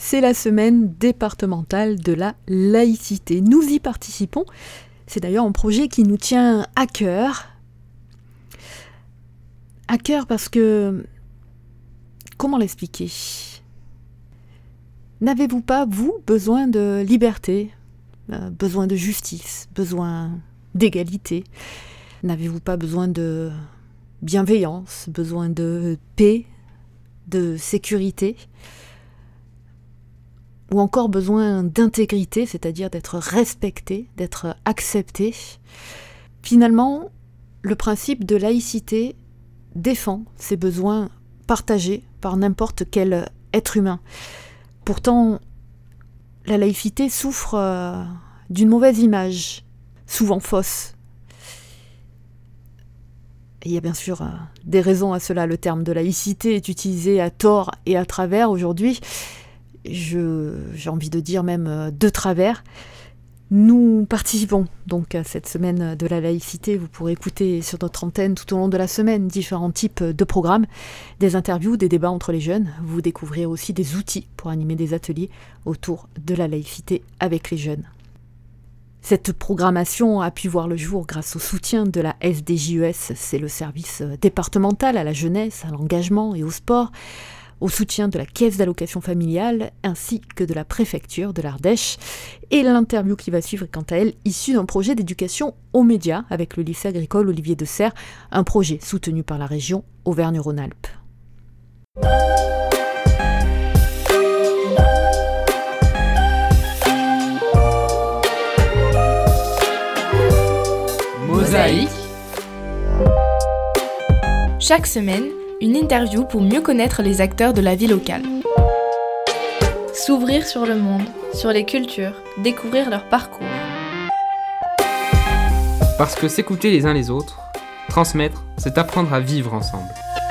c'est la semaine départementale de la laïcité. Nous y participons. C'est d'ailleurs un projet qui nous tient à cœur. À cœur parce que... Comment l'expliquer ? N'avez-vous pas, vous, besoin de liberté, besoin de justice, besoin d'égalité ? N'avez-vous pas besoin de bienveillance, besoin de paix, de sécurité ? Ou encore besoin d'intégrité, c'est-à-dire d'être respecté, d'être accepté ? Finalement, le principe de laïcité défend ces besoins partagés par n'importe quel être humain. Pourtant, la laïcité souffre d'une mauvaise image, souvent fausse. Et il y a bien sûr des raisons à cela. Le terme de laïcité est utilisé à tort et à travers aujourd'hui. J'ai envie de dire même de travers. Nous participons donc à cette semaine de la laïcité. Vous pourrez écouter sur notre antenne tout au long de la semaine différents types de programmes, des interviews, des débats entre les jeunes. Vous découvrirez aussi des outils pour animer des ateliers autour de la laïcité avec les jeunes. Cette programmation a pu voir le jour grâce au soutien de la SDJES, c'est le service départemental à la jeunesse, à l'engagement et au sport, au soutien de la Caisse d'allocation familiale ainsi que de la préfecture de l'Ardèche. Et l'interview qui va suivre est quant à elle issue d'un projet d'éducation aux médias avec le lycée agricole Olivier de Serres, un projet soutenu par la région Auvergne-Rhône-Alpes. Mosaïque. Chaque semaine, une interview pour mieux connaître les acteurs de la vie locale. S'ouvrir sur le monde, sur les cultures, découvrir leur parcours. Parce que s'écouter les uns les autres, transmettre, c'est apprendre à vivre ensemble.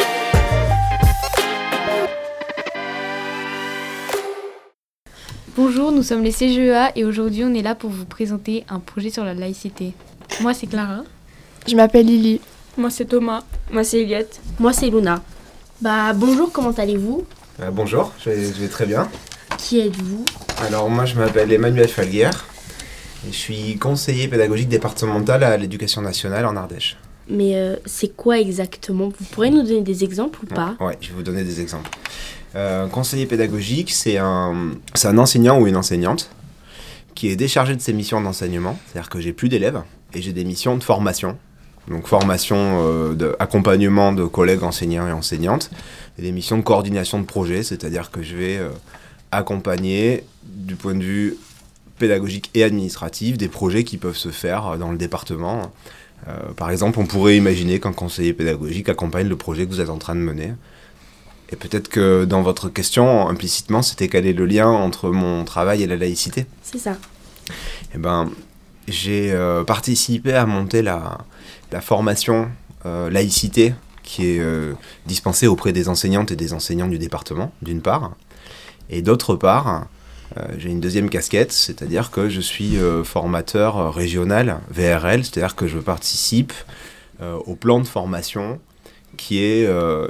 Bonjour, nous sommes les CGEA et aujourd'hui on est là pour vous présenter un projet sur la laïcité. Moi c'est Clara. Je m'appelle Lily. Moi c'est Thomas. Moi c'est Eliette. Moi c'est Luna. Bonjour, comment allez-vous ? Bonjour, je vais très bien. Qui êtes-vous ? Alors moi je m'appelle Emmanuel Falguer et je suis conseiller pédagogique départemental à l'éducation nationale en Ardèche. Mais c'est quoi exactement ? Vous pourrez nous donner des exemples ou pas ? Ouais, je vais vous donner des exemples. Conseiller pédagogique, c'est un enseignant ou une enseignante qui est déchargé de ses missions d'enseignement, c'est-à-dire que j'ai plus d'élèves et j'ai des missions de formation. Donc formation d'accompagnement de collègues enseignants et enseignantes, et des missions de coordination de projet, c'est-à-dire que je vais accompagner du point de vue pédagogique et administratif des projets qui peuvent se faire dans le département. Par exemple, on pourrait imaginer qu'un conseiller pédagogique accompagne le projet que vous êtes en train de mener. Et peut-être que dans votre question, implicitement, c'était quel est le lien entre mon travail et la laïcité ? C'est ça. Eh ben, j'ai participé à monter la formation laïcité qui est dispensée auprès des enseignantes et des enseignants du département, d'une part. Et d'autre part, j'ai une deuxième casquette, c'est-à-dire que je suis formateur régional, VRL, c'est-à-dire que je participe au plan de formation qui est,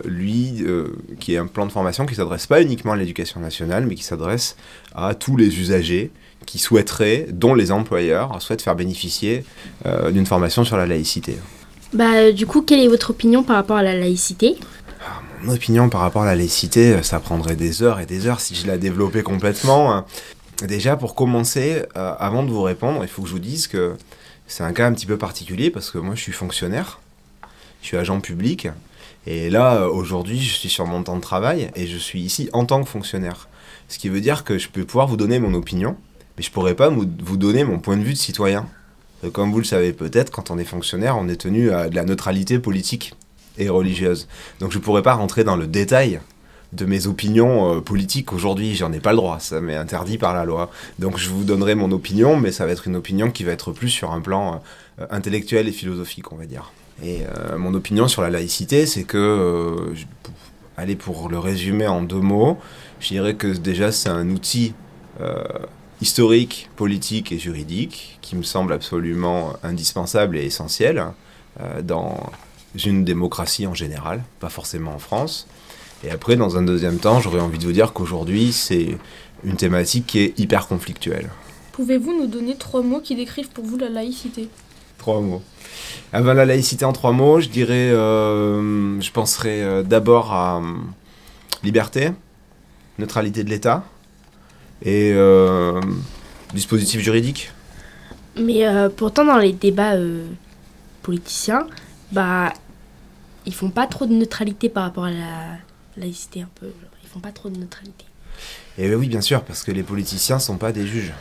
qui est un plan de formation qui ne s'adresse pas uniquement à l'éducation nationale, mais qui s'adresse à tous les usagers qui souhaiteraient, dont les employeurs, souhaitent faire bénéficier d'une formation sur la laïcité. Du coup, quelle est votre opinion par rapport à la laïcité ? Mon opinion par rapport à la laïcité, ça prendrait des heures et des heures si je la développais complètement. Déjà, pour commencer, avant de vous répondre, il faut que je vous dise que c'est un cas un petit peu particulier parce que moi, je suis fonctionnaire, je suis agent public, et là, aujourd'hui, je suis sur mon temps de travail et je suis ici en tant que fonctionnaire. Ce qui veut dire que je peux pouvoir vous donner mon opinion, mais je ne pourrais pas vous donner mon point de vue de citoyen. Comme vous le savez peut-être, quand on est fonctionnaire, on est tenu à de la neutralité politique et religieuse. Donc je ne pourrais pas rentrer dans le détail de mes opinions politiques aujourd'hui, j'en ai pas le droit, ça m'est interdit par la loi. Donc je vous donnerai mon opinion, mais ça va être une opinion qui va être plus sur un plan intellectuel et philosophique, on va dire. Et mon opinion sur la laïcité, c'est que, pour le résumer en 2 mots, je dirais que déjà c'est un outil historique, politique et juridique qui me semble absolument indispensable et essentiel dans une démocratie en général, pas forcément en France. Et après, dans un deuxième temps, j'aurais envie de vous dire qu'aujourd'hui, c'est une thématique qui est hyper conflictuelle. Pouvez-vous nous donner 3 mots qui décrivent pour vous la laïcité ? 3 mots. Ah ben, la laïcité en 3 mots, je dirais, je penserais d'abord à liberté, neutralité de l'État et dispositif juridique. Mais pourtant, dans les débats politiciens, ils font pas trop de neutralité par rapport à la laïcité un peu. Genre, ils font pas trop de neutralité. Et oui, bien sûr, parce que les politiciens sont pas des juges.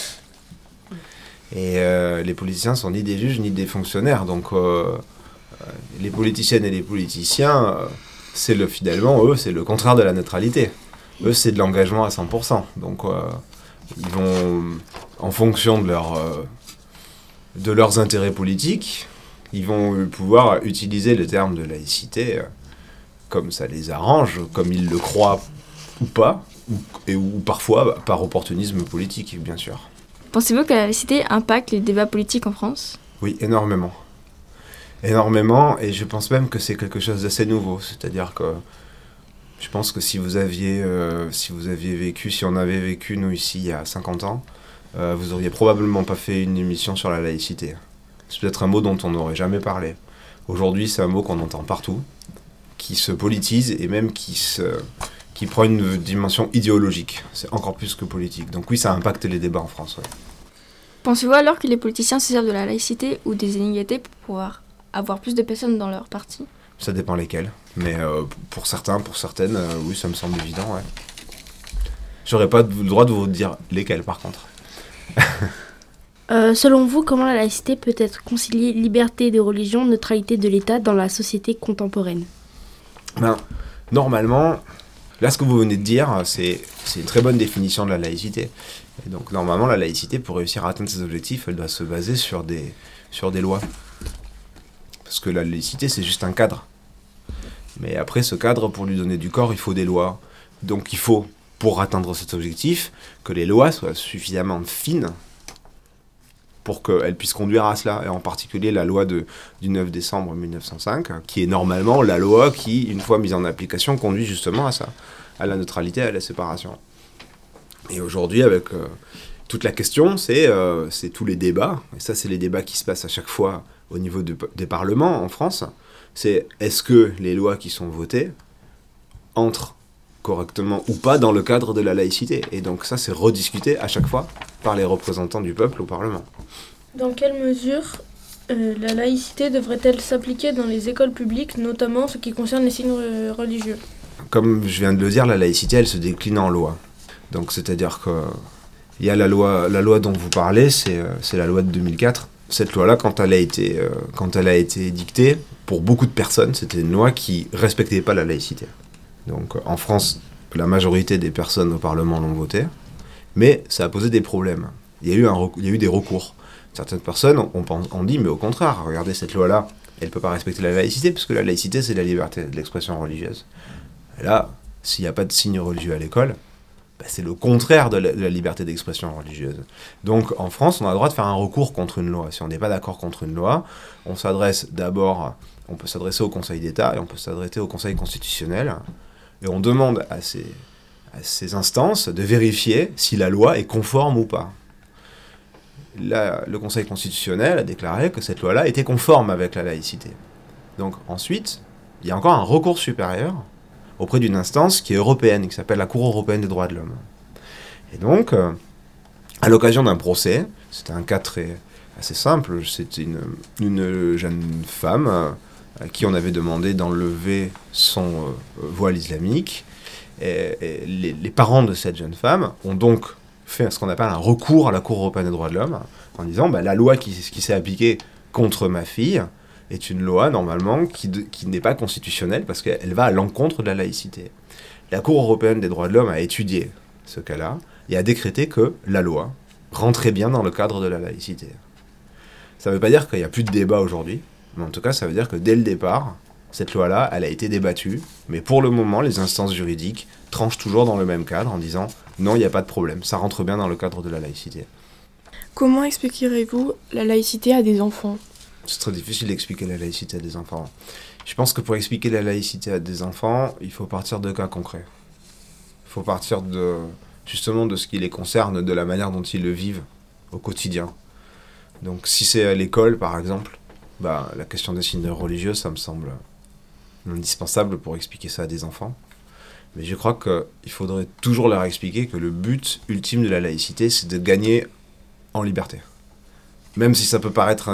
Et les politiciens sont ni des juges ni des fonctionnaires. Donc les politiciennes et les politiciens, finalement, eux, c'est le contraire de la neutralité. Eux, c'est de l'engagement à 100%. Donc ils vont, en fonction de leurs intérêts politiques, ils vont pouvoir utiliser le terme de laïcité comme ça les arrange, comme ils le croient ou pas, ou parfois par opportunisme politique, bien sûr. Pensez-vous que la laïcité impacte les débats politiques en France ? Oui, énormément. Énormément, et je pense même que c'est quelque chose d'assez nouveau. C'est-à-dire que je pense que si on avait vécu, nous, ici, il y a 50 ans, vous auriez probablement pas fait une émission sur la laïcité. C'est peut-être un mot dont on n'aurait jamais parlé. Aujourd'hui, c'est un mot qu'on entend partout, qui se politise et même qui prend une dimension idéologique. C'est encore plus que politique. Donc oui, ça impacte les débats en France. Ouais. Pensez-vous alors que les politiciens se servent de la laïcité ou des inégalités pour pouvoir avoir plus de personnes dans leur parti ? Ça dépend lesquels. Mais pour certaines, oui, ça me semble évident. Ouais. J'aurais pas le droit de vous dire lesquels, par contre. Selon vous, comment la laïcité peut être conciliée liberté des religions, neutralité de l'État dans la société contemporaine ? Normalement, là, ce que vous venez de dire, c'est une très bonne définition de la laïcité. Et donc, normalement, la laïcité, pour réussir à atteindre ses objectifs, elle doit se baser sur des lois. Parce que la laïcité, c'est juste un cadre. Mais après, ce cadre, pour lui donner du corps, il faut des lois. Donc, il faut, pour atteindre cet objectif, que les lois soient suffisamment fines pour qu'elles puissent conduire à cela. Et en particulier, la loi du 9 décembre 1905, qui est normalement la loi qui, une fois mise en application, conduit justement à ça, à la neutralité, à la séparation. Et aujourd'hui, avec toute la question, c'est tous les débats, et ça, c'est les débats qui se passent à chaque fois au niveau des parlements en France, c'est est-ce que les lois qui sont votées entrent correctement ou pas dans le cadre de la laïcité. Et donc ça, c'est rediscuté à chaque fois par les représentants du peuple au Parlement. Dans quelle mesure la laïcité devrait-elle s'appliquer dans les écoles publiques, notamment ce qui concerne les signes religieux ? Comme je viens de le dire, la laïcité, elle se décline en loi. Donc c'est-à-dire qu'il y a la loi dont vous parlez, c'est la loi de 2004. Cette loi-là, quand elle a été dictée, pour beaucoup de personnes, c'était une loi qui ne respectait pas la laïcité. Donc en France, la majorité des personnes au Parlement l'ont votée, mais ça a posé des problèmes. Il y a eu des recours. Certaines personnes ont dit, mais au contraire, regardez cette loi-là, elle ne peut pas respecter la laïcité, parce que la laïcité, c'est la liberté de l'expression religieuse. Et là, s'il n'y a pas de signe religieux à l'école, c'est le contraire de la liberté d'expression religieuse. Donc en France, on a le droit de faire un recours contre une loi. Si on n'est pas d'accord contre une loi, on peut s'adresser au Conseil d'État et on peut s'adresser au Conseil constitutionnel. Et on demande à ces instances de vérifier si la loi est conforme ou pas. Là, le Conseil constitutionnel a déclaré que cette loi-là était conforme avec la laïcité. Donc ensuite, il y a encore un recours supérieur auprès d'une instance qui est européenne, qui s'appelle la Cour européenne des droits de l'homme. Et donc, à l'occasion d'un procès, c'était un cas assez simple, c'était une jeune femme à qui on avait demandé d'enlever son voile islamique. Et les parents de cette jeune femme ont donc fait ce qu'on appelle un recours à la Cour européenne des droits de l'homme, en disant la loi qui s'est appliquée contre ma fille est une loi, normalement, qui n'est pas constitutionnelle, parce qu'elle va à l'encontre de la laïcité. La Cour européenne des droits de l'homme a étudié ce cas-là, et a décrété que la loi rentrait bien dans le cadre de la laïcité. Ça ne veut pas dire qu'il n'y a plus de débat aujourd'hui, mais en tout cas, ça veut dire que dès le départ, cette loi-là, elle a été débattue, mais pour le moment, les instances juridiques tranchent toujours dans le même cadre, en disant « non, il n'y a pas de problème, ça rentre bien dans le cadre de la laïcité ». Comment expliquerez-vous la laïcité à des enfants ? C'est très difficile d'expliquer la laïcité à des enfants. Je pense que pour expliquer la laïcité à des enfants, il faut partir de cas concrets. Il faut partir justement de ce qui les concerne, de la manière dont ils le vivent au quotidien. Donc si c'est à l'école, par exemple, la question des signes religieux, ça me semble indispensable pour expliquer ça à des enfants. Mais je crois qu'il faudrait toujours leur expliquer que le but ultime de la laïcité, c'est de gagner en liberté. Même si ça peut paraître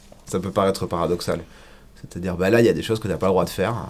paradoxal. C'est-à-dire, là, il y a des choses que tu n'as pas le droit de faire,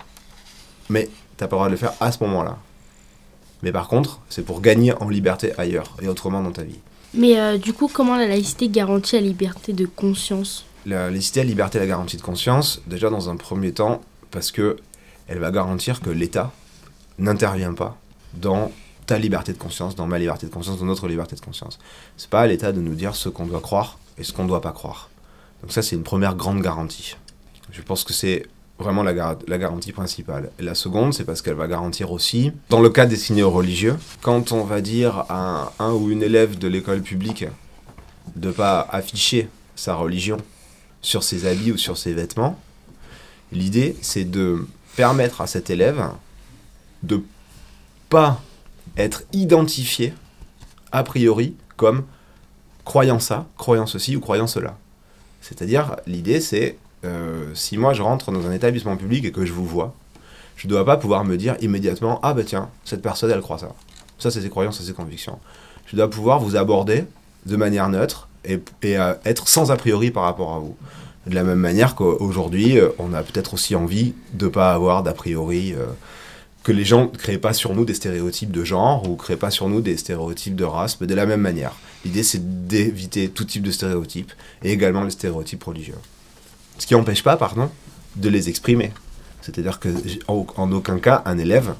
mais tu n'as pas le droit de le faire à ce moment-là. Mais par contre, c'est pour gagner en liberté ailleurs, et autrement dans ta vie. Mais du coup, comment la laïcité garantit la liberté de conscience ? La laïcité, la liberté, la garantie de conscience, déjà dans un premier temps, parce qu'elle va garantir que l'État n'intervient pas dans ta liberté de conscience, dans ma liberté de conscience, dans notre liberté de conscience. C'est pas à l'État de nous dire ce qu'on doit croire et ce qu'on ne doit pas croire. Donc ça, c'est une première grande garantie. Je pense que c'est vraiment la garantie principale. Et la seconde, c'est parce qu'elle va garantir aussi, dans le cas des signaux religieux, quand on va dire à un ou une élève de l'école publique de ne pas afficher sa religion sur ses habits ou sur ses vêtements, l'idée, c'est de permettre à cet élève de pas être identifié a priori comme croyant ça, croyant ceci ou croyant cela. C'est-à-dire, l'idée c'est, si moi je rentre dans un établissement public et que je vous vois, je ne dois pas pouvoir me dire immédiatement « Ah tiens, cette personne elle croit ça. Ça c'est ses croyances, ça c'est ses convictions. » Je dois pouvoir vous aborder de manière neutre et être sans a priori par rapport à vous. De la même manière qu'aujourd'hui, on a peut-être aussi envie de ne pas avoir d'a priori, que les gens ne créent pas sur nous des stéréotypes de genre ou ne créent pas sur nous des stéréotypes de race, mais de la même manière. L'idée, c'est d'éviter tout type de stéréotypes, et également les stéréotypes religieux. Ce qui n'empêche pas, pardon, de les exprimer. C'est-à-dire qu'en aucun cas, un élève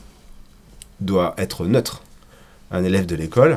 doit être neutre. Un élève de l'école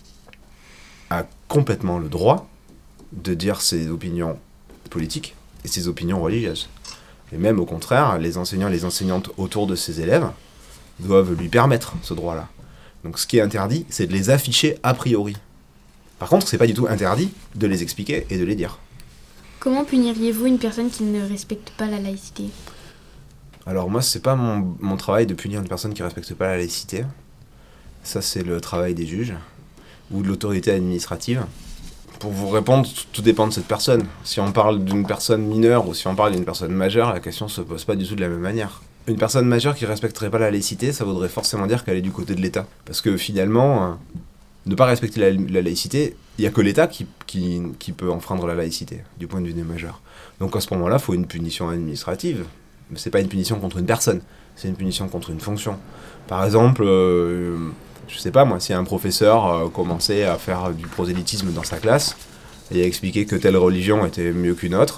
a complètement le droit de dire ses opinions politiques et ses opinions religieuses. Et même au contraire, les enseignants et les enseignantes autour de ces élèves doivent lui permettre ce droit-là. Donc ce qui est interdit, c'est de les afficher a priori. Par contre, c'est pas du tout interdit de les expliquer et de les dire. Comment puniriez-vous une personne qui ne respecte pas la laïcité ? Alors moi, c'est pas mon travail de punir une personne qui respecte pas la laïcité. Ça, c'est le travail des juges ou de l'autorité administrative. Pour vous répondre, tout dépend de cette personne. Si on parle d'une personne mineure ou si on parle d'une personne majeure, la question se pose pas du tout de la même manière. Une personne majeure qui respecterait pas la laïcité, ça voudrait forcément dire qu'elle est du côté de l'État. Parce que finalement, ne pas respecter la laïcité, il n'y a que l'État qui peut enfreindre la laïcité, du point de vue des majeurs. Donc à ce moment-là, il faut une punition administrative. Mais c'est pas une punition contre une personne, c'est une punition contre une fonction. Par exemple, je sais pas moi, si un professeur commençait à faire du prosélytisme dans sa classe et à expliquer que telle religion était mieux qu'une autre,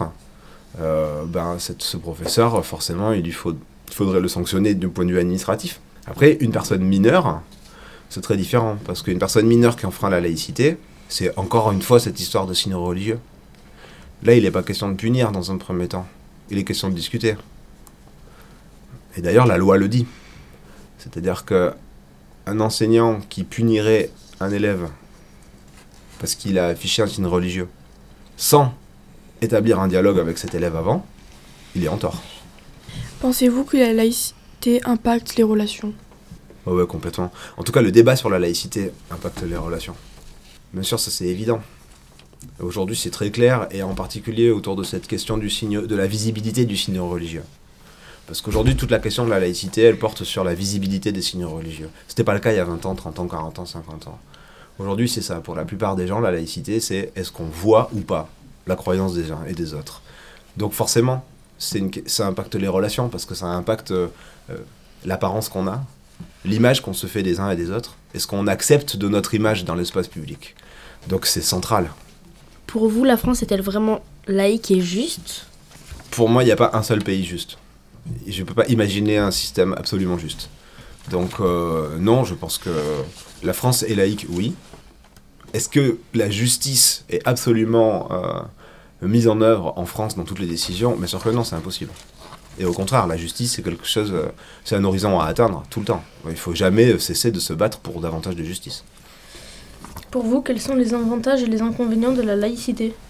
ce professeur, forcément, il faudrait le sanctionner du point de vue administratif. Après, une personne mineure, c'est très différent, parce qu'une personne mineure qui enfreint la laïcité, c'est encore une fois cette histoire de signe religieux. Là, il n'est pas question de punir dans un premier temps, il est question de discuter. Et d'ailleurs, la loi le dit. C'est-à-dire qu'un enseignant qui punirait un élève parce qu'il a affiché un signe religieux sans établir un dialogue avec cet élève avant, il est en tort. Pensez-vous que la laïcité impacte les relations ? Ouais, complètement. En tout cas, le débat sur la laïcité impacte les relations. Bien sûr, ça c'est évident. Aujourd'hui, c'est très clair, et en particulier autour de cette question de la visibilité du signe religieux. Parce qu'aujourd'hui, toute la question de la laïcité, elle porte sur la visibilité des signes religieux. C'était pas le cas il y a 20 ans, 30 ans, 40 ans, 50 ans. Aujourd'hui, c'est ça. Pour la plupart des gens, la laïcité, c'est est-ce qu'on voit ou pas la croyance des uns et des autres. Donc forcément, ça impacte les relations, parce que ça impacte l'apparence qu'on a, l'image qu'on se fait des uns et des autres, et ce qu'on accepte de notre image dans l'espace public. Donc c'est central. Pour vous, la France est-elle vraiment laïque et juste ? Pour moi, il n'y a pas un seul pays juste. Je ne peux pas imaginer un système absolument juste. Donc non, je pense que la France est laïque, oui. Est-ce que la justice est absolument mise en œuvre en France dans toutes les décisions ? Bien sûr que non, c'est impossible. Et au contraire, la justice, c'est quelque chose, c'est un horizon à atteindre tout le temps. Il ne faut jamais cesser de se battre pour davantage de justice. Pour vous, quels sont les avantages et les inconvénients de la laïcité ?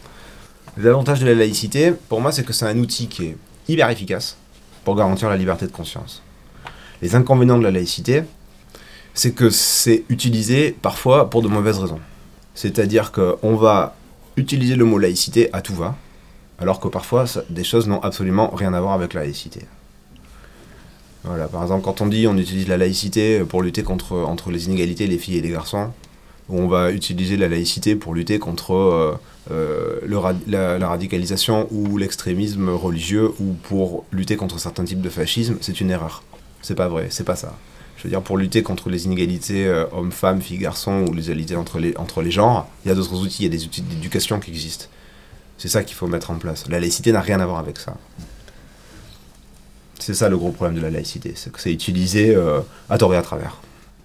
Les avantages de la laïcité, pour moi, c'est que c'est un outil qui est hyper efficace pour garantir la liberté de conscience. Les inconvénients de la laïcité, c'est que c'est utilisé parfois pour de mauvaises raisons. C'est-à-dire qu'on va utiliser le mot laïcité à tout va, alors que parfois, des choses n'ont absolument rien à voir avec la laïcité. Voilà, par exemple, quand on dit on utilise la laïcité pour lutter entre les inégalités, les filles et les garçons, ou on va utiliser la laïcité pour lutter contre la radicalisation ou l'extrémisme religieux, ou pour lutter contre certains types de fascisme, c'est une erreur. C'est pas vrai, c'est pas ça. Je veux dire, pour lutter contre les inégalités hommes-femmes, filles-garçons, ou les inégalités entre les genres, il y a d'autres outils, il y a des outils d'éducation qui existent. C'est ça qu'il faut mettre en place. La laïcité n'a rien à voir avec ça. C'est ça le gros problème de la laïcité, c'est que c'est utilisé à tort et à travers.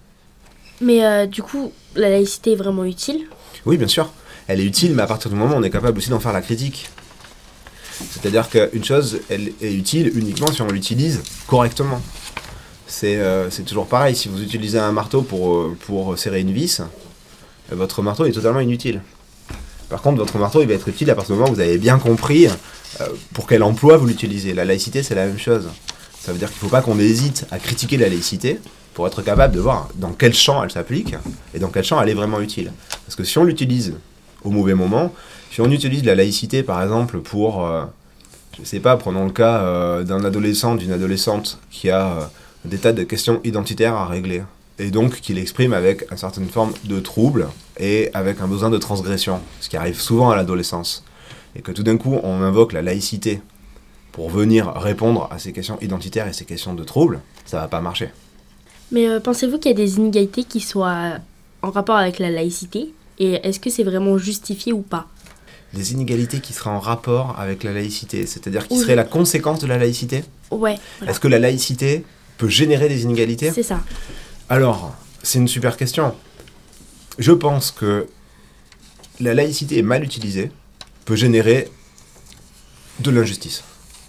Mais du coup, la laïcité est vraiment utile? Oui, bien sûr. Elle est utile, mais à partir du moment où on est capable aussi d'en faire la critique. C'est-à-dire qu'une chose, elle est utile uniquement si on l'utilise correctement. C'est toujours pareil, si vous utilisez un marteau pour serrer une vis, votre marteau est totalement inutile. Par contre, votre marteau, il va être utile à partir du moment où vous avez bien compris pour quel emploi vous l'utilisez. La laïcité, c'est la même chose. Ça veut dire qu'il ne faut pas qu'on hésite à critiquer la laïcité pour être capable de voir dans quel champ elle s'applique et dans quel champ elle est vraiment utile. Parce que si on l'utilise au mauvais moment, si on utilise la laïcité, par exemple, pour, je sais pas, prenons le cas d'un adolescent, d'une adolescente qui a des tas de questions identitaires à régler, et donc qui l'exprime avec une certaine forme de trouble et avec un besoin de transgression, ce qui arrive souvent à l'adolescence, et que tout d'un coup on invoque la laïcité pour venir répondre à ces questions identitaires et ces questions de trouble, ça va pas marcher. Mais pensez-vous qu'il y a des inégalités qui soient en rapport avec la laïcité? Et est-ce que c'est vraiment justifié ou pas? Des inégalités qui seraient en rapport avec la laïcité, c'est-à-dire qui Oui. seraient la conséquence de la laïcité? Ouais. Voilà. Est-ce que la laïcité peut générer des inégalités? C'est ça. Alors, c'est une super question. Je pense que la laïcité mal utilisée peut générer de l'injustice.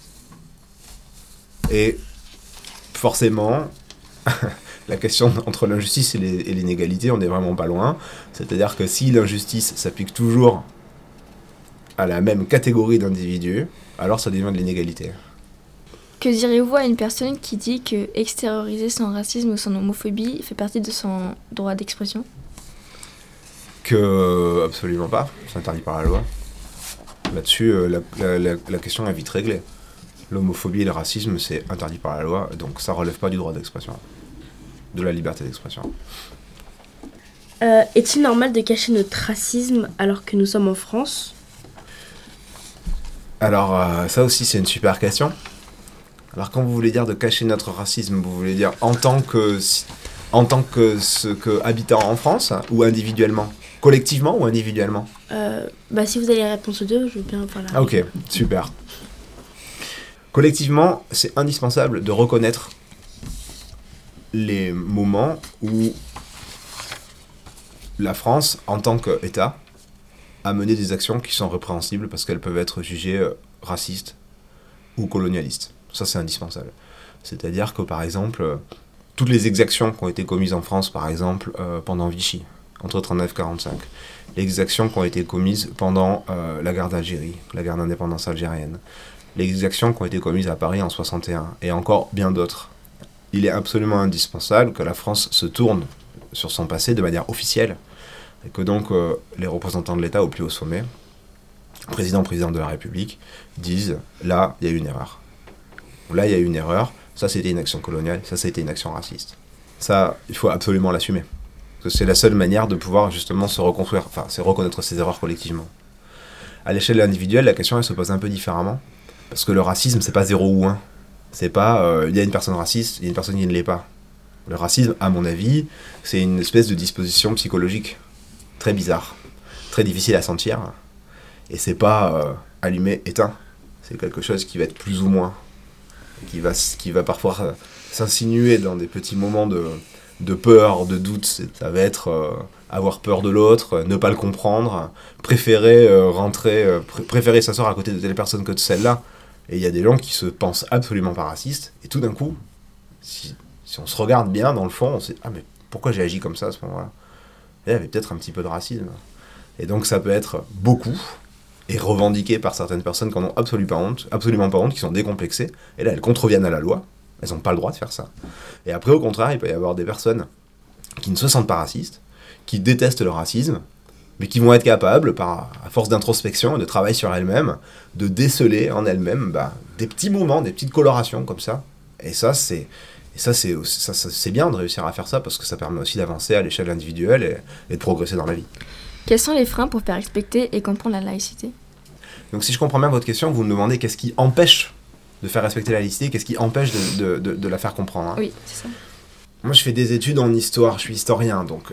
Et forcément, la question entre l'injustice et l'inégalité, on n'est vraiment pas loin. C'est-à-dire que si l'injustice s'applique toujours à la même catégorie d'individus, alors ça devient de l'inégalité. Que diriez-vous à une personne qui dit que extérioriser son racisme ou son homophobie fait partie de son droit d'expression? Que absolument pas, c'est interdit par la loi. Là-dessus, la question est vite réglée. L'homophobie et le racisme, c'est interdit par la loi, donc ça relève pas du droit d'expression, de la liberté d'expression. Est-il normal de cacher notre racisme alors que nous sommes en France? Alors, ça aussi, c'est une super question. Alors, quand vous voulez dire de cacher notre racisme, vous voulez dire en tant que habitant en France, ou individuellement? Collectivement ou individuellement? Si vous avez les réponses aux deux, je veux bien avoir la Ok, super. Collectivement, c'est indispensable de reconnaître les moments où la France, en tant qu'État, a mené des actions qui sont répréhensibles parce qu'elles peuvent être jugées racistes ou colonialistes. Ça, c'est indispensable. C'est-à-dire que, par exemple, toutes les exactions qui ont été commises en France, par exemple, pendant Vichy, entre 1939 et 1945, les exactions qui ont été commises pendant la guerre d'Algérie, la guerre d'indépendance algérienne, les exactions qui ont été commises à Paris en 1961, et encore bien d'autres. Il est absolument indispensable que la France se tourne sur son passé de manière officielle, et que donc les représentants de l'État au plus haut sommet, président de la République, disent « là, il y a eu une erreur ». Là, il y a eu une erreur, ça c'était une action coloniale, ça c'était une action raciste. Ça, il faut absolument l'assumer. Parce que c'est la seule manière de pouvoir justement se reconstruire, enfin, c'est reconnaître ses erreurs collectivement. À l'échelle individuelle, la question elle se pose un peu différemment. Parce que le racisme, c'est pas 0 ou 1. C'est pas il y a une personne raciste, il y a une personne qui ne l'est pas. Le racisme, à mon avis, c'est une espèce de disposition psychologique très bizarre, très difficile à sentir. Et c'est pas allumé, éteint. C'est quelque chose qui va être plus ou moins, qui va parfois s'insinuer dans des petits moments de peur, de doute. Ça va être avoir peur de l'autre, ne pas le comprendre, préférer préférer s'asseoir à côté de telle personne que de celle-là. Et il y a des gens qui se pensent absolument pas racistes, et tout d'un coup, si on se regarde bien dans le fond, on se dit « Ah mais pourquoi j'ai agi comme ça à ce moment-là ?» Il y avait peut-être un petit peu de racisme. Et donc ça peut être beaucoup, et revendiquée par certaines personnes qui en ont absolument pas honte, qui sont décomplexées, et là elles contreviennent à la loi, elles n'ont pas le droit de faire ça. Et après au contraire, il peut y avoir des personnes qui ne se sentent pas racistes, qui détestent le racisme, mais qui vont être capables, à force d'introspection et de travail sur elles-mêmes, de déceler en elles-mêmes des petits moments, des petites colorations comme ça. Et ça, c'est bien de réussir à faire ça, parce que ça permet aussi d'avancer à l'échelle individuelle et de progresser dans la vie. Quels sont les freins pour faire respecter et comprendre la laïcité ? Donc si je comprends bien votre question, vous me demandez qu'est-ce qui empêche de faire respecter la laïcité, qu'est-ce qui empêche de la faire comprendre, hein. Oui, c'est ça. Moi, je fais des études en histoire, je suis historien, donc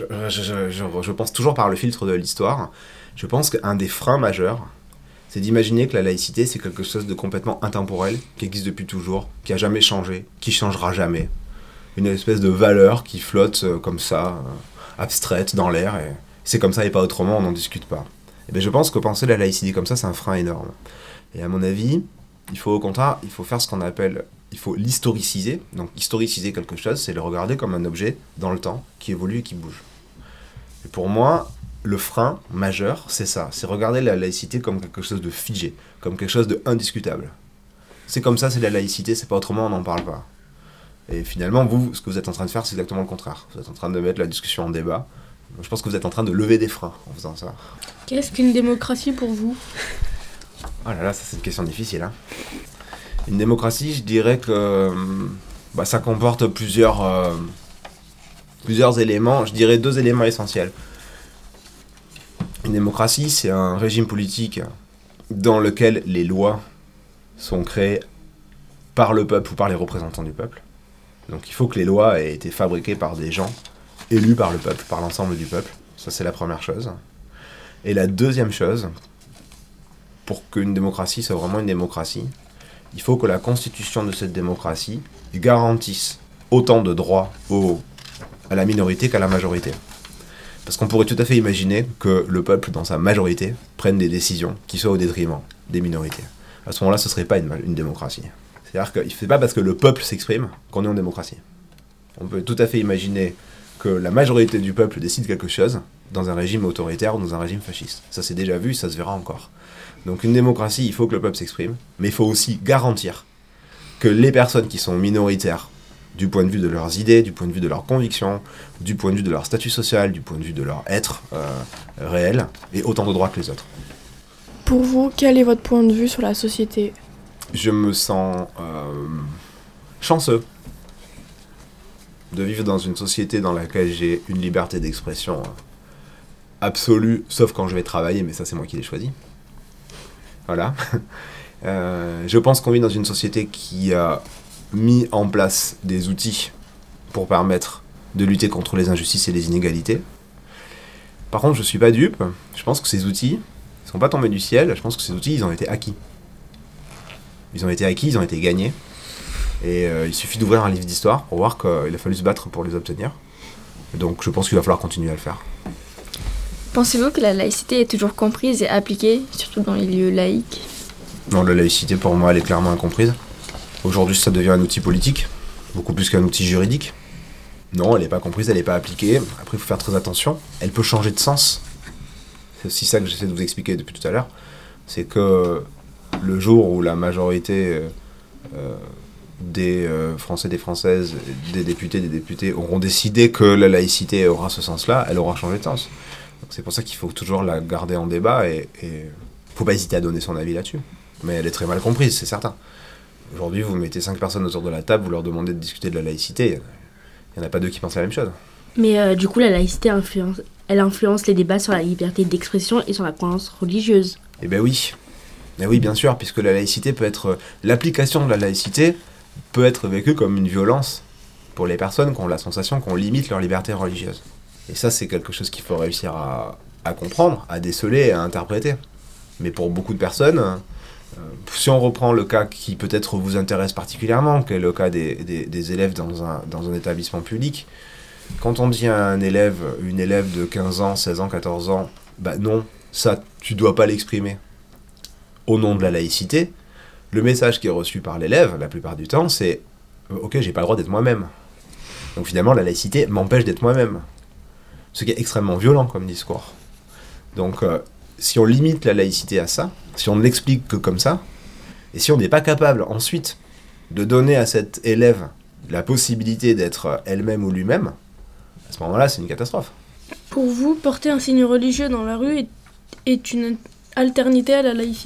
je pense toujours par le filtre de l'histoire. Je pense qu'un des freins majeurs, c'est d'imaginer que la laïcité, c'est quelque chose de complètement intemporel, qui existe depuis toujours, qui a jamais changé, qui changera jamais. Une espèce de valeur qui flotte comme ça, abstraite dans l'air, et c'est comme ça et pas autrement, on n'en discute pas. Et bien, je pense que penser la laïcité comme ça, c'est un frein énorme. Et à mon avis, il faut au contraire, il faut faire ce qu'on appelle... Il faut l'historiciser. Donc historiciser quelque chose, c'est le regarder comme un objet dans le temps, qui évolue et qui bouge. Et pour moi, le frein majeur, c'est ça. C'est regarder la laïcité comme quelque chose de figé, comme quelque chose de indiscutable. C'est comme ça, c'est la laïcité, c'est pas autrement, on n'en parle pas. Et finalement, vous, ce que vous êtes en train de faire, c'est exactement le contraire. Vous êtes en train de mettre la discussion en débat. Je pense que vous êtes en train de lever des freins en faisant ça. Qu'est-ce qu'une démocratie pour vous ? Oh là là, ça c'est une question difficile, hein. Une démocratie, je dirais que ça comporte plusieurs éléments. Je dirais 2 éléments essentiels. Une démocratie, c'est un régime politique dans lequel les lois sont créées par le peuple ou par les représentants du peuple. Donc il faut que les lois aient été fabriquées par des gens élus par le peuple, par l'ensemble du peuple. Ça, c'est la première chose. Et la deuxième chose, pour qu'une démocratie soit vraiment une démocratie, il faut que la constitution de cette démocratie garantisse autant de droits à la minorité qu'à la majorité. Parce qu'on pourrait tout à fait imaginer que le peuple, dans sa majorité, prenne des décisions qui soient au détriment des minorités. À ce moment-là, ce ne serait pas une démocratie. C'est-à-dire que ce n'est pas parce que le peuple s'exprime qu'on est en démocratie. On peut tout à fait imaginer que la majorité du peuple décide quelque chose dans un régime autoritaire ou dans un régime fasciste. Ça s'est déjà vu, ça se verra encore. Donc une démocratie, il faut que le peuple s'exprime, mais il faut aussi garantir que les personnes qui sont minoritaires, du point de vue de leurs idées, du point de vue de leurs convictions, du point de vue de leur statut social, du point de vue de leur être réel, aient autant de droits que les autres. Pour vous, quel est votre point de vue sur la société ? Je me sens chanceux de vivre dans une société dans laquelle j'ai une liberté d'expression absolue, sauf quand je vais travailler, mais ça c'est moi qui l'ai choisi. Voilà. Je pense qu'on vit dans une société qui a mis en place des outils pour permettre de lutter contre les injustices et les inégalités. Par contre, je ne suis pas dupe. Je pense que ces outils ne sont pas tombés du ciel. Je pense que ces outils, ils ont été acquis. Ils ont été acquis, ils ont été gagnés. Et il suffit d'ouvrir un livre d'histoire pour voir qu'il a fallu se battre pour les obtenir. Donc je pense qu'il va falloir continuer à le faire. Pensez-vous que la laïcité est toujours comprise et appliquée, surtout dans les lieux laïques ? Non, la laïcité, pour moi, elle est clairement incomprise. Aujourd'hui, ça devient un outil politique, beaucoup plus qu'un outil juridique. Non, elle n'est pas comprise, elle n'est pas appliquée. Après, il faut faire très attention. Elle peut changer de sens. C'est aussi ça que j'essaie de vous expliquer depuis tout à l'heure. C'est que le jour où la majorité des Français, des Françaises, des députés auront décidé que la laïcité aura ce sens-là, elle aura changé de sens. Donc c'est pour ça qu'il faut toujours la garder en débat et faut pas hésiter à donner son avis là-dessus. Mais elle est très mal comprise, c'est certain. Aujourd'hui, vous mettez 5 personnes autour de la table, vous leur demandez de discuter de la laïcité, il n'y en a pas 2 qui pensent la même chose. Mais du coup, la laïcité influence les débats sur la liberté d'expression et sur la croyance religieuse. Eh bien oui. Mais oui, bien sûr, puisque la laïcité peut être... L'application de la laïcité peut être vécue comme une violence pour les personnes qui ont la sensation qu'on limite leur liberté religieuse. Et ça, c'est quelque chose qu'il faut réussir à comprendre, à déceler et à interpréter. Mais pour beaucoup de personnes, si on reprend le cas qui peut-être vous intéresse particulièrement, qui est le cas des élèves dans un établissement public, quand on dit à une élève de 15 ans, 16 ans, 14 ans, bah non, ça, tu dois pas l'exprimer. Au nom de la laïcité, le message qui est reçu par l'élève, la plupart du temps, c'est « Ok, j'ai pas le droit d'être moi-même ». Donc finalement, la laïcité m'empêche d'être moi-même. Ce qui est extrêmement violent comme discours. Donc, si on limite la laïcité à ça, si on ne l'explique que comme ça, et si on n'est pas capable ensuite de donner à cet élève la possibilité d'être elle-même ou lui-même, à ce moment-là, c'est une catastrophe. Pour vous, porter un signe religieux dans la rue est une alternité à la laïcité ?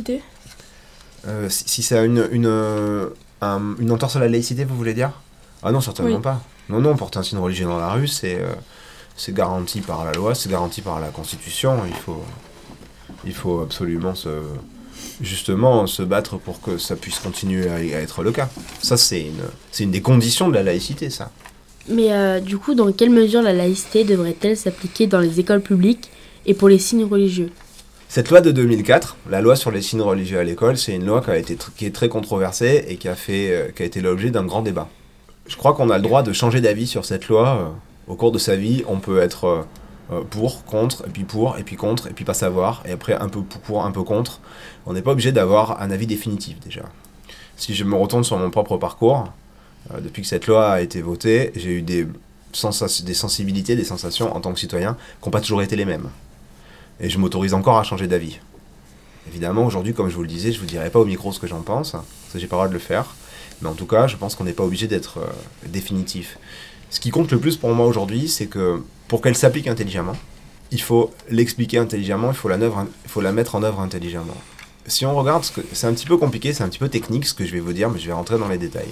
Si ça a une entorse à la laïcité, vous voulez dire ? Ah non, certainement pas. Non, porter un signe religieux dans la rue, c'est garanti par la loi, c'est garanti par la Constitution. Il faut absolument se battre pour que ça puisse continuer à être le cas. Ça, c'est une des conditions de la laïcité, ça. Mais du coup, dans quelle mesure la laïcité devrait-elle s'appliquer dans les écoles publiques et pour les signes religieux ? Cette loi de 2004, la loi sur les signes religieux à l'école, c'est une loi qui est très controversée et qui a été l'objet d'un grand débat. Je crois qu'on a le droit de changer d'avis sur cette loi. Au cours de sa vie, on peut être pour, contre, et puis contre, et puis pas savoir, et après un peu pour, un peu contre. On n'est pas obligé d'avoir un avis définitif déjà. Si je me retourne sur mon propre parcours, depuis que cette loi a été votée, j'ai eu des sensibilités, des sensations en tant que citoyen qui n'ont pas toujours été les mêmes. Et je m'autorise encore à changer d'avis. Évidemment, aujourd'hui, comme je vous le disais, je ne vous dirai pas au micro ce que j'en pense, parce que j'ai pas le droit de le faire. Mais en tout cas, je pense qu'on n'est pas obligé d'être définitif. Ce qui compte le plus pour moi aujourd'hui, c'est que pour qu'elle s'applique intelligemment, il faut l'expliquer intelligemment, il faut la mettre en œuvre intelligemment. Si on regarde, c'est un petit peu compliqué, c'est un petit peu technique ce que je vais vous dire, mais je vais rentrer dans les détails.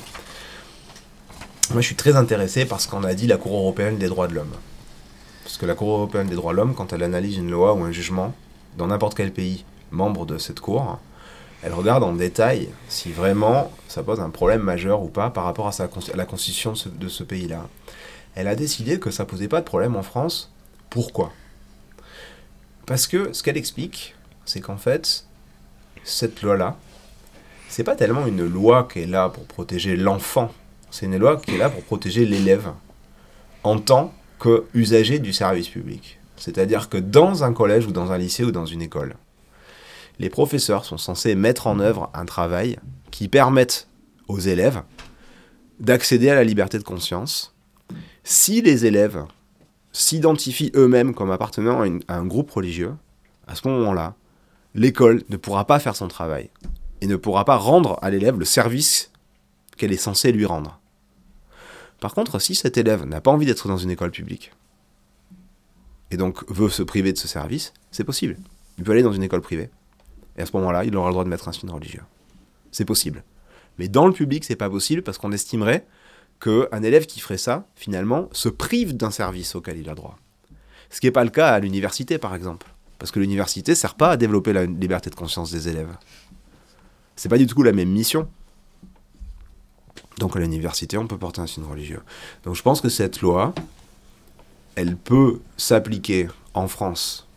Moi, je suis très intéressé par ce qu'en a dit la Cour européenne des droits de l'homme. Parce que la Cour européenne des droits de l'homme, quand elle analyse une loi ou un jugement dans n'importe quel pays membre de cette Cour, elle regarde en détail si vraiment ça pose un problème majeur ou pas par rapport à la constitution de ce pays-là. Elle a décidé que ça ne posait pas de problème en France. Pourquoi ? Parce que ce qu'elle explique, c'est qu'en fait, cette loi-là, c'est pas tellement une loi qui est là pour protéger l'enfant, c'est une loi qui est là pour protéger l'élève en tant qu'usager du service public. C'est-à-dire que dans un collège ou dans un lycée ou dans une école, les professeurs sont censés mettre en œuvre un travail qui permette aux élèves d'accéder à la liberté de conscience. Si les élèves s'identifient eux-mêmes comme appartenant à un groupe religieux, à ce moment-là, l'école ne pourra pas faire son travail et ne pourra pas rendre à l'élève le service qu'elle est censée lui rendre. Par contre, si cet élève n'a pas envie d'être dans une école publique et donc veut se priver de ce service, c'est possible. Il peut aller dans une école privée. Et à ce moment-là, il aura le droit de mettre un signe religieux. C'est possible. Mais dans le public, c'est pas possible parce qu'on estimerait qu'un élève qui ferait ça, finalement, se prive d'un service auquel il a droit. Ce qui n'est pas le cas à l'université, par exemple. Parce que l'université ne sert pas à développer la liberté de conscience des élèves. C'est pas du tout la même mission. Donc à l'université, on peut porter un signe religieux. Donc je pense que cette loi, elle peut s'appliquer en France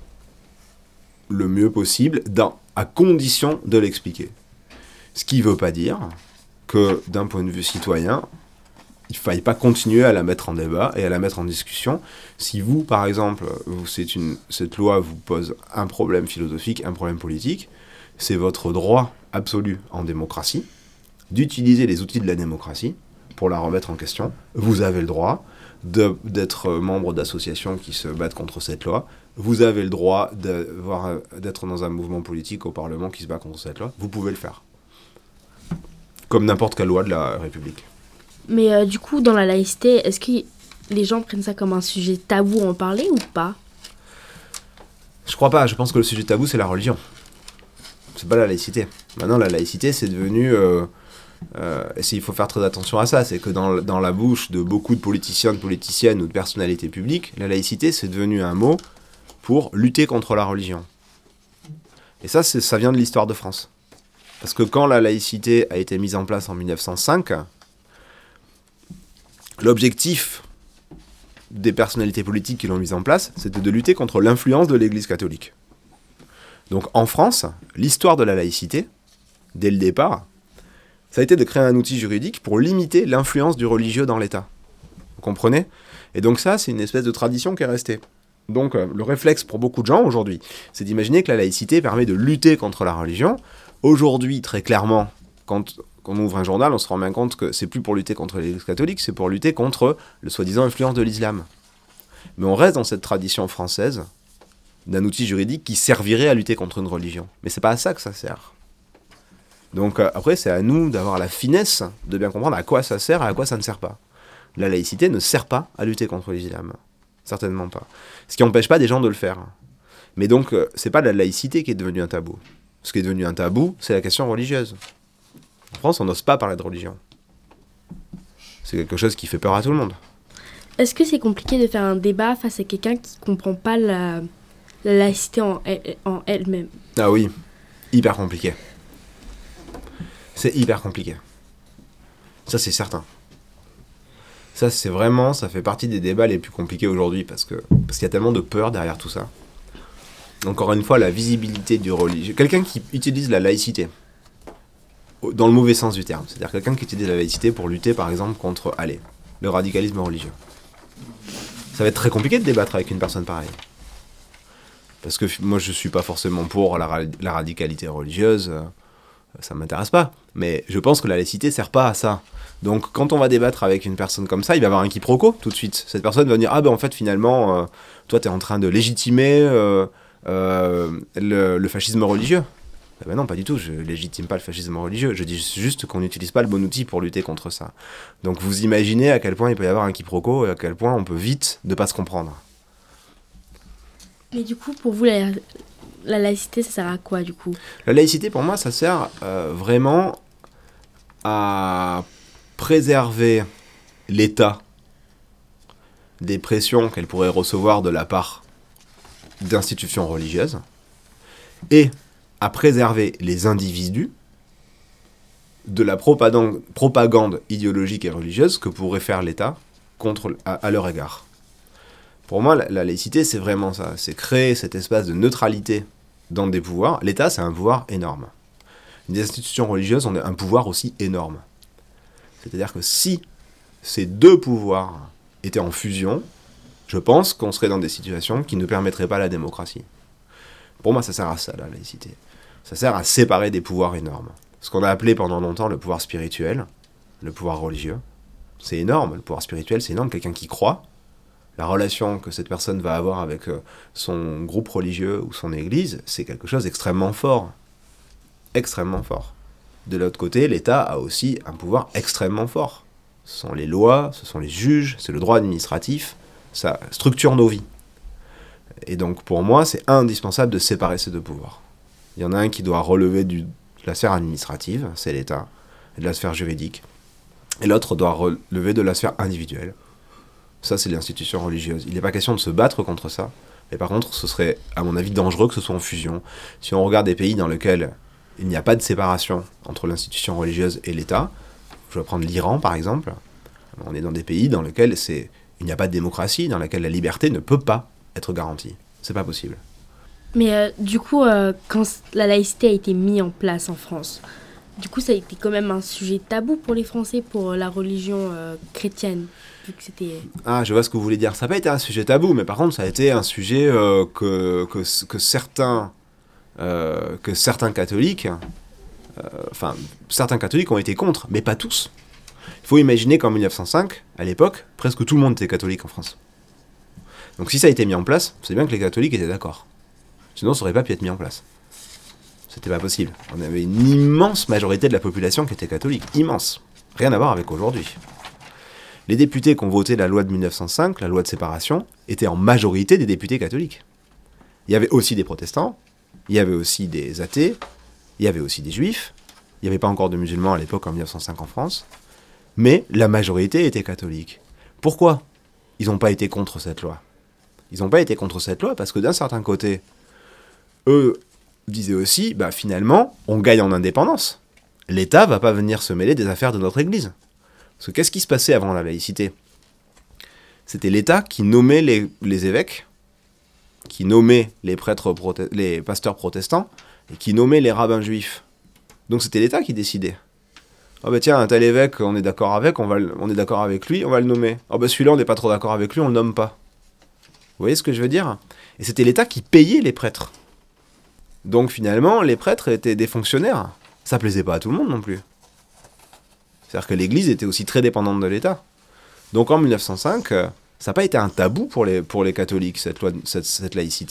le mieux possible, à condition de l'expliquer. Ce qui ne veut pas dire que d'un point de vue citoyen, il ne faille pas continuer à la mettre en débat et à la mettre en discussion. Si vous, par exemple, cette loi vous pose un problème philosophique, un problème politique, c'est votre droit absolu en démocratie d'utiliser les outils de la démocratie pour la remettre en question. Vous avez le droit d'être membre d'associations qui se battent contre cette loi. Vous avez le droit d'être dans un mouvement politique au Parlement qui se bat contre cette loi. Vous pouvez le faire. Comme n'importe quelle loi de la République. Mais du coup, dans la laïcité, est-ce que les gens prennent ça comme un sujet tabou à en parler ou pas ? Je crois pas. Je pense que le sujet tabou, c'est la religion. C'est pas la laïcité. Maintenant, la laïcité, c'est devenu... et il faut faire très attention à ça, c'est que dans la bouche de beaucoup de politiciens, de politiciennes ou de personnalités publiques, la laïcité, c'est devenu un mot pour lutter contre la religion. Et ça vient de l'histoire de France. Parce que quand la laïcité a été mise en place en 1905, l'objectif des personnalités politiques qui l'ont mise en place, c'était de lutter contre l'influence de l'Église catholique. Donc en France, l'histoire de la laïcité, dès le départ, ça a été de créer un outil juridique pour limiter l'influence du religieux dans l'État. Vous comprenez ? Et donc ça, c'est une espèce de tradition qui est restée. Donc le réflexe pour beaucoup de gens aujourd'hui, c'est d'imaginer que la laïcité permet de lutter contre la religion. Aujourd'hui, très clairement, quand on ouvre un journal, on se rend bien compte que c'est plus pour lutter contre l'Église catholique, c'est pour lutter contre le soi-disant influence de l'islam. Mais on reste dans cette tradition française d'un outil juridique qui servirait à lutter contre une religion. Mais c'est pas à ça que ça sert. Donc après, c'est à nous d'avoir la finesse de bien comprendre à quoi ça sert et à quoi ça ne sert pas. La laïcité ne sert pas à lutter contre l'islam. Certainement pas. Ce qui n'empêche pas des gens de le faire. Mais donc, c'est pas la laïcité qui est devenue un tabou. Ce qui est devenu un tabou, c'est la question religieuse. En France, on n'ose pas parler de religion. C'est quelque chose qui fait peur à tout le monde. Est-ce que c'est compliqué de faire un débat face à quelqu'un qui ne comprend pas la laïcité en elle-même? Ah oui, hyper compliqué. C'est hyper compliqué. Ça, c'est certain. Ça, c'est vraiment, ça fait partie des débats les plus compliqués aujourd'hui parce qu'il y a tellement de peur derrière tout ça. Encore une fois, la visibilité du religieux. Quelqu'un qui utilise la laïcité, dans le mauvais sens du terme, c'est-à-dire quelqu'un qui utilise la laïcité pour lutter, par exemple, contre, le radicalisme religieux. Ça va être très compliqué de débattre avec une personne pareille. Parce que moi, je suis pas forcément pour la radicalité religieuse, ça m'intéresse pas. Mais je pense que la laïcité sert pas à ça. Donc, quand on va débattre avec une personne comme ça, il va y avoir un quiproquo tout de suite. Cette personne va dire, en fait, finalement, toi, t'es en train de légitimer le fascisme religieux. Ben non, pas du tout, je légitime pas le fascisme religieux. Je dis juste qu'on n'utilise pas le bon outil pour lutter contre ça. Donc, vous imaginez à quel point il peut y avoir un quiproquo et à quel point on peut vite ne pas se comprendre. Mais du coup, pour vous, la laïcité, ça sert à quoi, du coup? La laïcité, pour moi, ça sert vraiment à préserver l'État des pressions qu'elle pourrait recevoir de la part d'institutions religieuses et à préserver les individus de la propagande idéologique et religieuse que pourrait faire l'État à leur égard. Pour moi, la laïcité, c'est vraiment ça. C'est créer cet espace de neutralité dans des pouvoirs. L'État, c'est un pouvoir énorme. Les institutions religieuses ont un pouvoir aussi énorme. C'est-à-dire que si ces deux pouvoirs étaient en fusion, je pense qu'on serait dans des situations qui ne permettraient pas la démocratie. Pour moi, ça sert à ça, la laïcité. Ça sert à séparer des pouvoirs énormes. Ce qu'on a appelé pendant longtemps le pouvoir spirituel, le pouvoir religieux, c'est énorme. Le pouvoir spirituel, c'est énorme. Quelqu'un qui croit, la relation que cette personne va avoir avec son groupe religieux ou son église, c'est quelque chose d'extrêmement fort. Extrêmement fort. De l'autre côté, l'État a aussi un pouvoir extrêmement fort. Ce sont les lois, ce sont les juges, c'est le droit administratif, ça structure nos vies. Et donc pour moi, c'est indispensable de séparer ces deux pouvoirs. Il y en a un qui doit relever de la sphère administrative, c'est l'État, et de la sphère juridique. Et l'autre doit relever de la sphère individuelle. Ça, c'est l'institution religieuse. Il n'est pas question de se battre contre ça. Mais par contre, ce serait, à mon avis, dangereux que ce soit en fusion. Si on regarde des pays dans lesquels il n'y a pas de séparation entre l'institution religieuse et l'État, je vais prendre l'Iran, par exemple. On est dans des pays dans lesquels il n'y a pas de démocratie, dans lesquels la liberté ne peut pas être garantie. C'est pas possible. Mais du coup, quand la laïcité a été mise en place en France, du coup, ça a été quand même un sujet tabou pour les Français, pour la religion chrétienne, vu que c'était... Ah, je vois ce que vous voulez dire. Ça n'a pas été un sujet tabou, mais par contre, ça a été un sujet que certains catholiques, certains catholiques ont été contre, mais pas tous. Il faut imaginer qu'en 1905, à l'époque, presque tout le monde était catholique en France. Donc si ça a été mis en place, c'est bien que les catholiques étaient d'accord. Sinon, ça n'aurait pas pu être mis en place. C'était pas possible. On avait une immense majorité de la population qui était catholique. Immense. Rien à voir avec aujourd'hui. Les députés qui ont voté la loi de 1905, la loi de séparation, étaient en majorité des députés catholiques. Il y avait aussi des protestants, il y avait aussi des athées, il y avait aussi des juifs, il n'y avait pas encore de musulmans à l'époque en 1905 en France, mais la majorité était catholique. Pourquoi ils n'ont pas été contre cette loi? Ils n'ont pas été contre cette loi parce que d'un certain côté, eux disaient aussi, finalement, on gagne en indépendance. L'État va pas venir se mêler des affaires de notre Église. Parce que qu'est-ce qui se passait avant la laïcité? C'était l'État qui nommait les évêques, qui nommait les pasteurs protestants, et qui nommait les rabbins juifs. Donc c'était l'État qui décidait. Tiens, un tel évêque, on est d'accord avec, on est d'accord avec lui, on va le nommer. Celui-là, on n'est pas trop d'accord avec lui, on le nomme pas. Vous voyez ce que je veux dire? Et c'était l'État qui payait les prêtres. Donc finalement, les prêtres étaient des fonctionnaires. Ça plaisait pas à tout le monde non plus. C'est-à-dire que l'Église était aussi très dépendante de l'État. Donc en 1905, ça n'a pas été un tabou pour les catholiques, cette laïcité.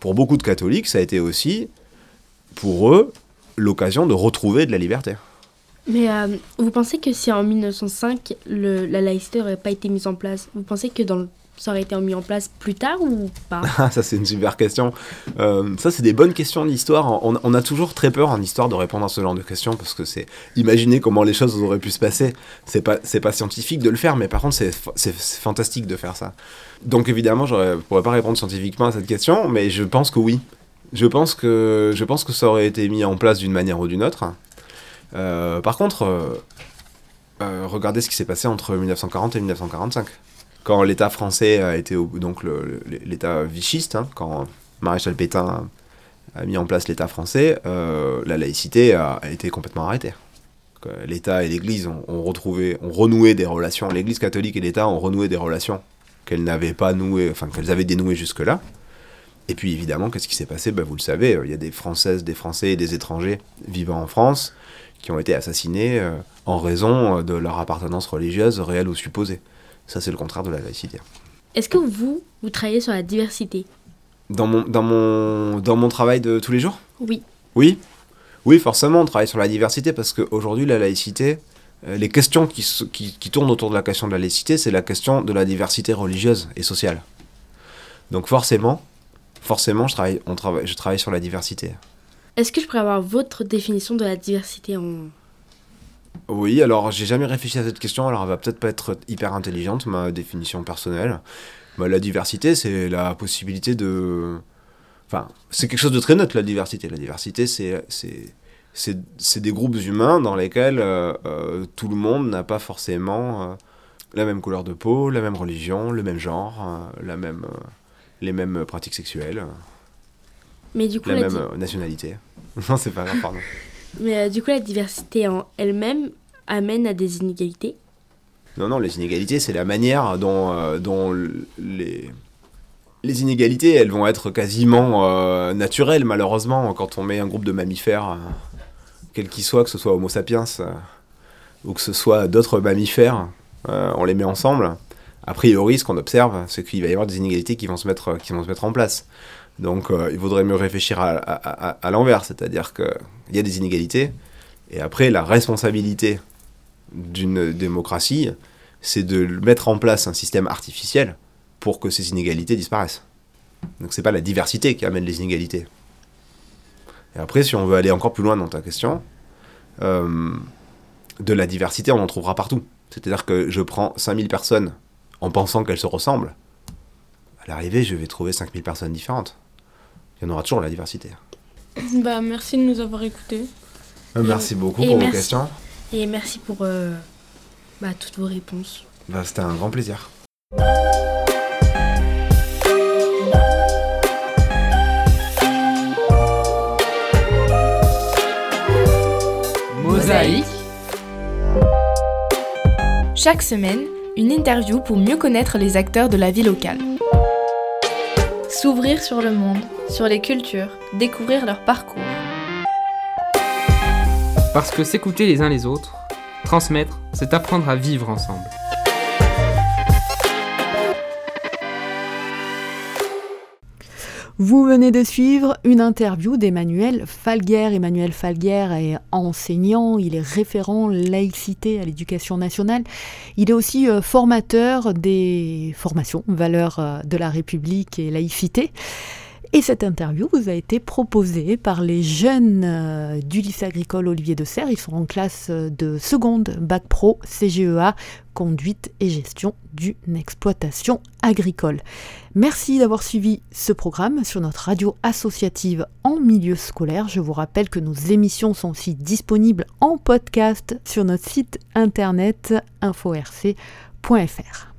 pour beaucoup de catholiques, ça a été aussi, pour eux, l'occasion de retrouver de la liberté. Mais vous pensez que si en 1905, la laïcité n'aurait pas été mise en place, vous pensez que ça aurait été mis en place plus tard ou pas ? Ça, c'est une super question. Ça, c'est des bonnes questions d'histoire. On a toujours très peur en histoire de répondre à ce genre de questions parce que c'est imaginer comment les choses auraient pu se passer. C'est pas scientifique de le faire, mais par contre, c'est fantastique de faire ça. Donc évidemment, je pourrais pas répondre scientifiquement à cette question, mais je pense que oui. Je pense que ça aurait été mis en place d'une manière ou d'une autre. Par contre, regardez ce qui s'est passé entre 1940 et 1945. Quand l'État français a été donc l'État vichiste, quand Maréchal Pétain a mis en place l'État français, la laïcité a été complètement arrêtée. L'État et l'Église ont renoué des relations. L'Église catholique et l'État ont renoué des relations qu'elles n'avaient pas nouées, enfin qu'elles avaient dénouées jusque-là. Et puis évidemment, qu'est-ce qui s'est passé ? Vous le savez, il y a des Françaises, des Français et des étrangers vivant en France qui ont été assassinés en raison de leur appartenance religieuse réelle ou supposée. Ça, c'est le contraire de la laïcité. Est-ce que vous travaillez sur la diversité ? Dans mon travail de tous les jours ? Oui. Oui, forcément, on travaille sur la diversité parce qu'aujourd'hui, la laïcité, les questions qui tournent autour de la question de la laïcité, c'est la question de la diversité religieuse et sociale. Donc forcément, je travaille sur la diversité. Est-ce que je pourrais avoir votre définition de la diversité Oui, alors j'ai jamais réfléchi à cette question, alors elle va peut-être pas être hyper intelligente, ma définition personnelle. La diversité, c'est la possibilité de... Enfin, c'est quelque chose de très neutre, la diversité. La diversité, c'est des groupes humains dans lesquels tout le monde n'a pas forcément la même couleur de peau, la même religion, le même genre, les mêmes pratiques sexuelles, mais du coup, la même nationalité. Non, c'est pas grave, pardon. Mais du coup, la diversité en elle-même amène à des inégalités ? Non, les inégalités, c'est la manière dont les inégalités, elles vont être quasiment naturelles, malheureusement, quand on met un groupe de mammifères, quel qu'il soit, que ce soit Homo sapiens ou que ce soit d'autres mammifères, on les met ensemble. A priori, ce qu'on observe, c'est qu'il va y avoir des inégalités qui vont se mettre en place. Donc, il vaudrait mieux réfléchir à l'envers, c'est-à-dire qu'il y a des inégalités, et après, la responsabilité d'une démocratie, c'est de mettre en place un système artificiel pour que ces inégalités disparaissent. Donc, c'est pas la diversité qui amène les inégalités. Et après, si on veut aller encore plus loin dans ta question, de la diversité, on en trouvera partout. C'est-à-dire que je prends 5000 personnes en pensant qu'elles se ressemblent. À l'arrivée, je vais trouver 5000 personnes différentes. Il y en aura toujours la diversité. Merci de nous avoir écoutés. Merci beaucoup pour vos questions. Et merci pour toutes vos réponses. C'était un grand plaisir. Mosaïque. Chaque semaine, une interview pour mieux connaître les acteurs de la vie locale. S'ouvrir sur le monde, sur les cultures, découvrir leur parcours. Parce que s'écouter les uns les autres, transmettre, c'est apprendre à vivre ensemble. Vous venez de suivre une interview d'Emmanuel Falguer. Emmanuel Falguer est enseignant, il est référent laïcité à l'éducation nationale. Il est aussi formateur des formations valeurs de la République et laïcité. Et cette interview vous a été proposée par les jeunes du lycée agricole Olivier de Serres. Ils sont en classe de seconde, bac pro, CGEA, conduite et gestion d'une exploitation agricole. Merci d'avoir suivi ce programme sur notre radio associative en milieu scolaire. Je vous rappelle que nos émissions sont aussi disponibles en podcast sur notre site internet info-rc.fr.